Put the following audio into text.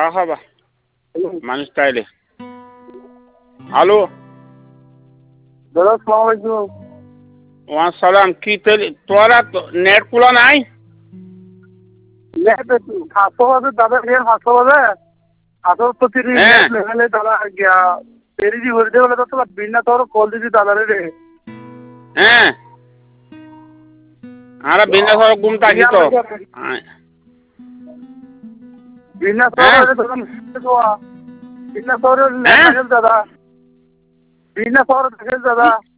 haba মানুষ তাইলে hello দাদা আসসালামু আলাইকুম। ওয়ান সালাম কি তোরা নেট খোলা নাই নেট হাসপাতালে দাদা গিয়ে হাসপাতালে হাসপাতালে হ্যাঁ নেট লেভেলে দাদা গিয়া পেরিজি করে দেবলে তো বিনা তোর কল দিদি দাদারে রে হ্যাঁ আরে বিনা সর ঘুম থাকি তো বিনা হ্যাঁ বিনা তোর হ্যাঁ দাদা বিনা তোর দাদা